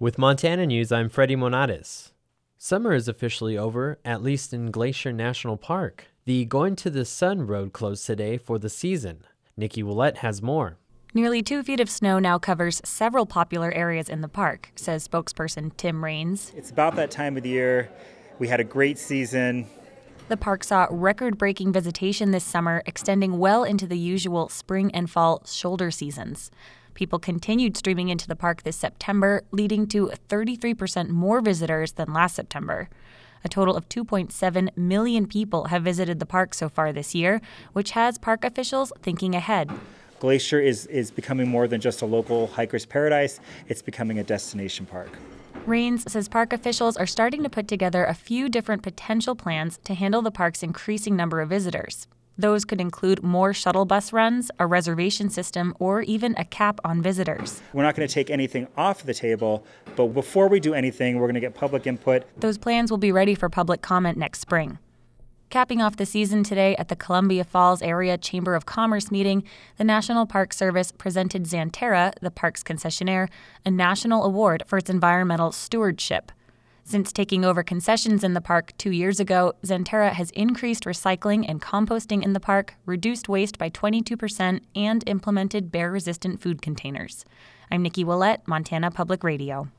With Montana News, I'm Freddie Monatis. Summer is officially over, at least in Glacier National Park. The Going to the Sun road closed today for the season. Nikki Willett has more. Nearly 2 feet of snow now covers several popular areas in the park, says spokesperson Tim Raines. It's about that time of the year. We had a great season. The park saw record-breaking visitation this summer, extending well into the usual spring and fall shoulder seasons. People continued streaming into the park this September, leading to 33% more visitors than last September. A total of 2.7 million people have visited the park so far this year, which has park officials thinking ahead. Glacier is becoming more than just a local hiker's paradise. It's becoming a destination park. Raines says park officials are starting to put together a few different potential plans to handle the park's increasing number of visitors. Those could include more shuttle bus runs, a reservation system, or even a cap on visitors. We're not going to take anything off the table, but before we do anything, we're going to get public input. Those plans will be ready for public comment next spring. Capping off the season today at the Columbia Falls Area Chamber of Commerce meeting, the National Park Service presented Xanterra, the park's concessionaire, a national award for its environmental stewardship. Since taking over concessions in the park 2 years ago, Xanterra has increased recycling and composting in the park, reduced waste by 22%, and implemented bear-resistant food containers. I'm Nikki Willett, Montana Public Radio.